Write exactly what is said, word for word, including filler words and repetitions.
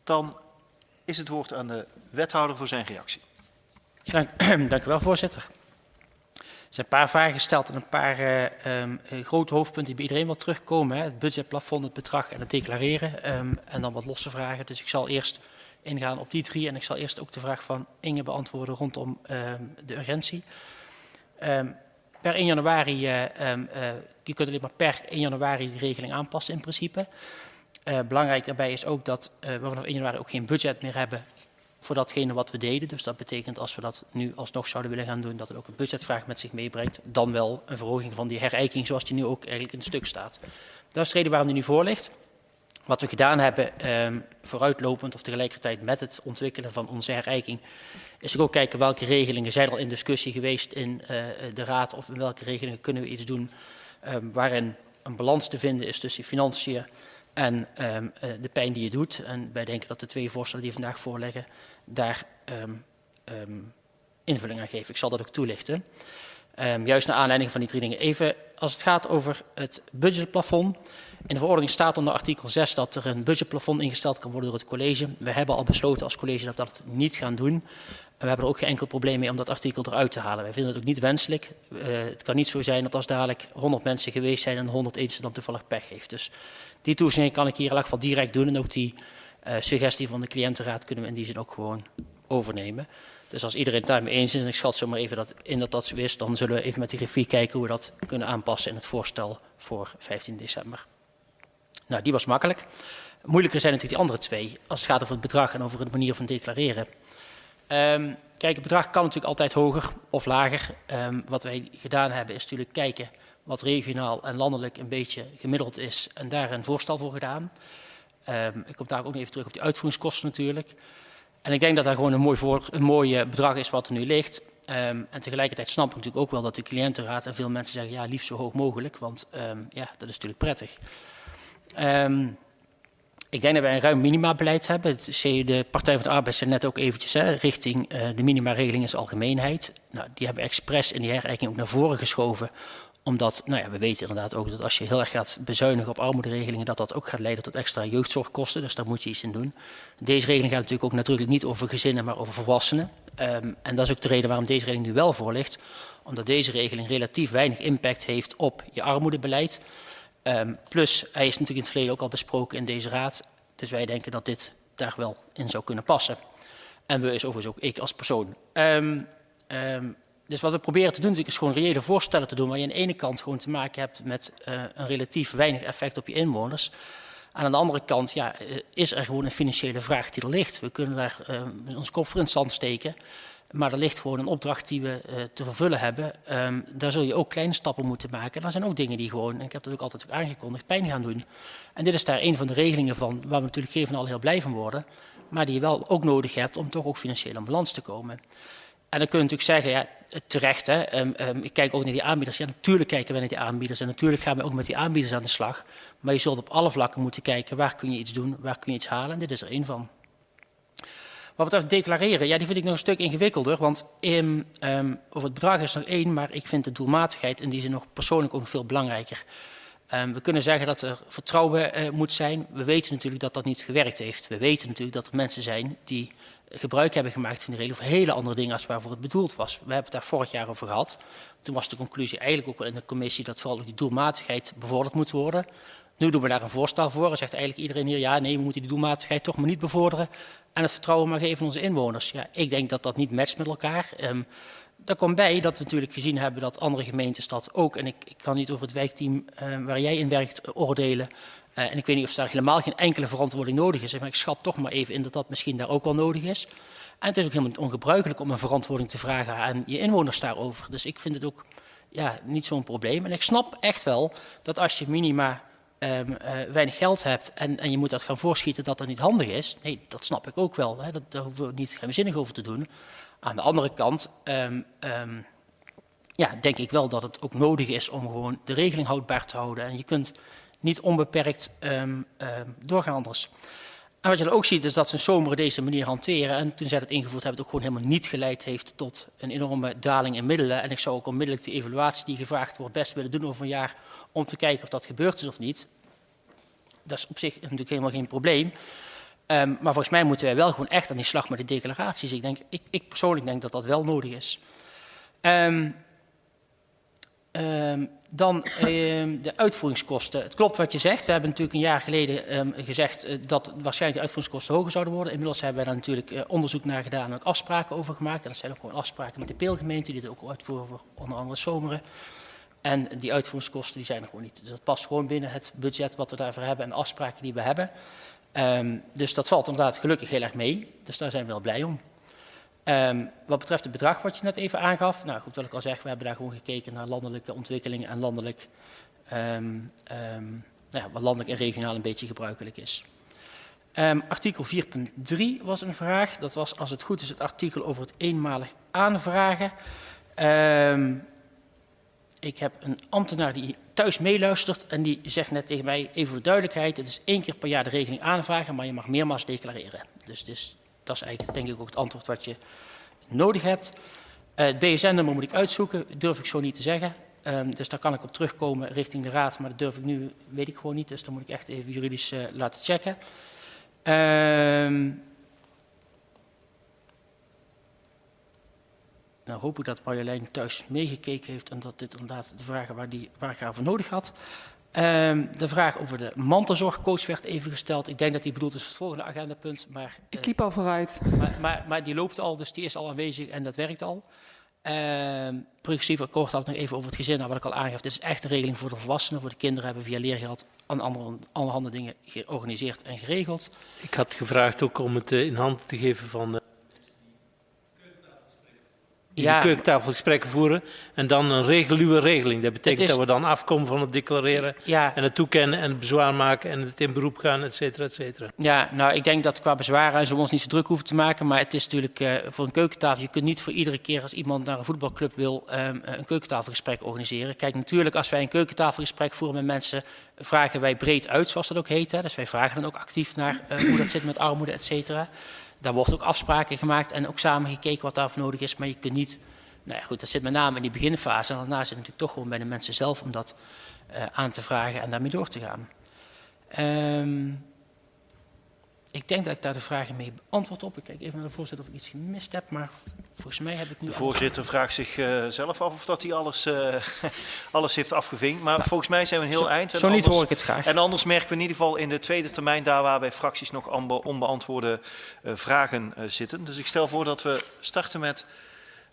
Dan is het woord aan de wethouder voor zijn reactie. Ja, dank, dank u wel, voorzitter. Er zijn een paar vragen gesteld en een paar uh, um, grote hoofdpunten die bij iedereen wel terugkomen. Hè. Het budgetplafond, het bedrag en het declareren. Um, en dan wat losse vragen. Dus ik zal eerst ingaan op die drie. En ik zal eerst ook de vraag van Inge beantwoorden rondom um, de urgentie. Um, per één januari, uh, um, uh, je kunt alleen maar per één januari de regeling aanpassen in principe. Uh, belangrijk daarbij is ook dat uh, we vanaf één januari ook geen budget meer hebben voor datgene wat we deden. Dus dat betekent als we dat nu alsnog zouden willen gaan doen, dat het ook een budgetvraag met zich meebrengt. Dan wel een verhoging van die herijking zoals die nu ook eigenlijk in het stuk staat. Dat is de reden waarom die nu voor ligt. Wat we gedaan hebben, eh, vooruitlopend of tegelijkertijd met het ontwikkelen van onze herijking, is ook kijken welke regelingen zijn al in discussie geweest in uh, de Raad of in welke regelingen kunnen we iets doen uh, waarin een balans te vinden is tussen financiën en um, uh, de pijn die je doet. En wij denken dat de twee voorstellen die vandaag voorliggen daar um, um, invulling aan geven. Ik zal dat ook toelichten. Um, juist naar aanleiding van die drie dingen. Even als het gaat over het budgetplafond. In de verordening staat onder artikel zes dat er een budgetplafond ingesteld kan worden door het college. We hebben al besloten als college dat we dat niet gaan doen. En we hebben er ook geen enkel probleem mee om dat artikel eruit te halen. Wij vinden het ook niet wenselijk. Uh, het kan niet zo zijn dat als dadelijk honderd mensen geweest zijn en honderd eentje dan toevallig pech heeft. Dus die toezegging kan ik hier in elk geval direct doen. En ook die uh, suggestie van de cliëntenraad kunnen we in die zin ook gewoon overnemen. Dus als iedereen het daarmee eens is, en ik schat zo maar even dat in dat dat zo is, dan zullen we even met die grifie kijken hoe we dat kunnen aanpassen in het voorstel voor vijftien december. Nou, die was makkelijk. Moeilijker zijn natuurlijk die andere twee, als het gaat over het bedrag en over de manier van declareren. Um, kijk, het bedrag kan natuurlijk altijd hoger of lager. Um, wat wij gedaan hebben is natuurlijk kijken wat regionaal en landelijk een beetje gemiddeld is en daar een voorstel voor gedaan. Um, ik kom daar ook even terug op die uitvoeringskosten natuurlijk. En ik denk dat dat gewoon een mooi, voor, een mooi bedrag is wat er nu ligt. Um, en tegelijkertijd snap ik natuurlijk ook wel dat de cliëntenraad en veel mensen zeggen ja, liefst zo hoog mogelijk, want um, ja, dat is natuurlijk prettig. Um, ik denk dat wij een ruim minimabeleid hebben. De Partij van de Arbeid zei net ook eventjes hè, richting uh, de minimaregeling in zijn algemeenheid. Nou, die hebben expres in die herijking ook naar voren geschoven. Omdat, nou ja, we weten inderdaad ook dat als je heel erg gaat bezuinigen op armoederegelingen, dat dat ook gaat leiden tot extra jeugdzorgkosten. Dus daar moet je iets in doen. Deze regeling gaat natuurlijk ook natuurlijk niet over gezinnen, maar over volwassenen. Um, en dat is ook de reden waarom deze regeling nu wel voor ligt. Omdat deze regeling relatief weinig impact heeft op je armoedebeleid. Um, plus, hij is natuurlijk in het verleden ook al besproken in deze raad. Dus wij denken dat dit daar wel in zou kunnen passen. En we is overigens ook ik als persoon. Um, um, dus wat we proberen te doen is gewoon reële voorstellen te doen, waar je aan de ene kant gewoon te maken hebt met uh, een relatief weinig effect op je inwoners. En aan de andere kant ja, is er gewoon een financiële vraag die er ligt. We kunnen daar uh, ons kop voor in het zand steken. Maar er ligt gewoon een opdracht die we uh, te vervullen hebben. Um, daar zul je ook kleine stappen moeten maken. En er zijn ook dingen die gewoon, en ik heb dat ook altijd ook aangekondigd, pijn gaan doen. En dit is daar een van de regelingen van, waar we natuurlijk geen van al heel blij van worden. Maar die je wel ook nodig hebt om toch ook financieel in balans te komen. En dan kun je natuurlijk zeggen, ja, terecht, hè, um, um, ik kijk ook naar die aanbieders. Ja, natuurlijk kijken we naar die aanbieders en natuurlijk gaan we ook met die aanbieders aan de slag. Maar je zult op alle vlakken moeten kijken, waar kun je iets doen, waar kun je iets halen. En dit is er één van. Wat betreft declareren, ja, die vind ik nog een stuk ingewikkelder. Want in, um, over het bedrag is nog één, maar ik vind de doelmatigheid in die zin nog persoonlijk ook nog veel belangrijker. Um, we kunnen zeggen dat er vertrouwen uh, moet zijn. We weten natuurlijk dat dat niet gewerkt heeft. We weten natuurlijk dat er mensen zijn die gebruik hebben gemaakt van die regel voor hele andere dingen als waarvoor het bedoeld was. We hebben het daar vorig jaar over gehad. Toen was de conclusie eigenlijk ook wel in de commissie dat vooral ook die doelmatigheid bevorderd moet worden. Nu doen we daar een voorstel voor en zegt eigenlijk iedereen hier, ja nee, we moeten die doelmatigheid toch maar niet bevorderen en het vertrouwen maar geven aan onze inwoners. Ja, ik denk dat dat niet matcht met elkaar. Um, daar komt bij dat we natuurlijk gezien hebben dat andere gemeentes dat ook, en ik, ik kan niet over het wijkteam uh, waar jij in werkt oordelen, uh, en ik weet niet of daar helemaal geen enkele verantwoording nodig is, maar ik schat toch maar even in dat dat misschien daar ook wel nodig is. En het is ook helemaal niet ongebruikelijk om een verantwoording te vragen aan je inwoners daarover. Dus ik vind het ook ja, niet zo'n probleem. En ik snap echt wel dat als je minima Um, uh, weinig geld hebt en, en je moet dat gaan voorschieten dat dat niet handig is. Nee, dat snap ik ook wel. Hè. Dat, daar hoeven we niet geheimzinnig over te doen. Aan de andere kant um, um, ja, denk ik wel dat het ook nodig is om gewoon de regeling houdbaar te houden. En je kunt niet onbeperkt um, um, doorgaan anders. En wat je dan ook ziet is dat ze een zomer deze manier hanteren. En toen zij dat ingevoerd hebben, het ook gewoon helemaal niet geleid heeft tot een enorme daling in middelen. En ik zou ook onmiddellijk de evaluatie die gevraagd wordt best willen doen over een jaar om te kijken of dat gebeurd is of niet. Dat is op zich natuurlijk helemaal geen probleem. Um, maar volgens mij moeten wij wel gewoon echt aan die slag met de declaraties. Ik, denk, ik, ik persoonlijk denk dat dat wel nodig is. Um, um, dan um, de uitvoeringskosten. Het klopt wat je zegt. We hebben natuurlijk een jaar geleden um, gezegd uh, dat waarschijnlijk de uitvoeringskosten hoger zouden worden. Inmiddels hebben we daar natuurlijk uh, onderzoek naar gedaan en ook afspraken over gemaakt. En dat zijn ook gewoon afspraken met de Peelgemeente, die dit ook uitvoeren voor onder andere Zomeren. En die uitvoeringskosten die zijn er gewoon niet. Dus dat past gewoon binnen het budget wat we daarvoor hebben en de afspraken die we hebben. Um, dus dat valt inderdaad gelukkig heel erg mee. Dus daar zijn we wel blij om. Um, wat betreft het bedrag wat je net even aangaf. Nou goed, wat ik al zeg, we hebben daar gewoon gekeken naar landelijke ontwikkelingen en landelijk, um, um, nou ja, wat landelijk en regionaal een beetje gebruikelijk is. Um, artikel vier punt drie was een vraag. Dat was, als het goed is, het artikel over het eenmalig aanvragen. Um, Ik heb een ambtenaar die thuis meeluistert en die zegt net tegen mij, even voor duidelijkheid, het is één keer per jaar de regeling aanvragen, maar je mag meermaals declareren. Dus, dus dat is eigenlijk denk ik ook het antwoord wat je nodig hebt. Uh, het B S N-nummer moet ik uitzoeken, durf ik zo niet te zeggen. Um, dus daar kan ik op terugkomen richting de raad, maar dat durf ik nu, weet ik gewoon niet. Dus dan moet ik echt even juridisch uh, laten checken. Um, Nou hoop ik dat Marjolein thuis meegekeken heeft en dat dit inderdaad de vragen waar, die, waar ik haar voor nodig had. Um, de vraag over de mantelzorgcoach werd even gesteld. Ik denk dat die bedoeld is voor het volgende agendapunt. Maar, uh, ik liep al vooruit. Maar, maar, maar die loopt al, dus die is al aanwezig en dat werkt al. Um, progressief akkoord had ik nog even over het gezin. Nou, wat ik al aangaf, dit is echt een regeling voor de volwassenen. Voor de kinderen hebben we via leergeld aan andere, allerhande dingen georganiseerd en geregeld. Ik had gevraagd ook om het uh, in handen te geven van... Uh... Die ja, de keukentafelgesprekken voeren en dan een reguliere regeling. Dat betekent is, dat we dan afkomen van het declareren ja, en het toekennen en het bezwaar maken en het in beroep gaan, et cetera, et cetera. Ja, nou ik denk dat qua bezwaren zullen we ons niet zo druk hoeven te maken, maar het is natuurlijk uh, voor een keukentafel, je kunt niet voor iedere keer als iemand naar een voetbalclub wil um, een keukentafelgesprek organiseren. Kijk, natuurlijk als wij een keukentafelgesprek voeren met mensen, vragen wij breed uit, zoals dat ook heet. Hè? Dus wij vragen dan ook actief naar uh, hoe dat zit met armoede, et cetera. Daar wordt ook afspraken gemaakt en ook samen gekeken wat daarvoor nodig is. Maar je kunt niet, nou ja, goed, dat zit met name in die beginfase. En daarna zit het natuurlijk toch gewoon bij de mensen zelf om dat uh, aan te vragen en daarmee door te gaan. Um, ik denk dat ik daar de vragen mee beantwoord op. Ik kijk even naar de voorzitter of ik iets gemist heb, maar volgens mij heb ik nu... De voorzitter vraagt zich uh, zelf af of dat hij alles, uh, alles heeft afgevinkt. Maar nou, volgens mij zijn we een heel zo, eind. En zo anders, niet hoor ik het graag. En anders merken we in ieder geval in de tweede termijn daar waar bij fracties nog onbeantwoorde uh, vragen uh, zitten. Dus ik stel voor dat we starten met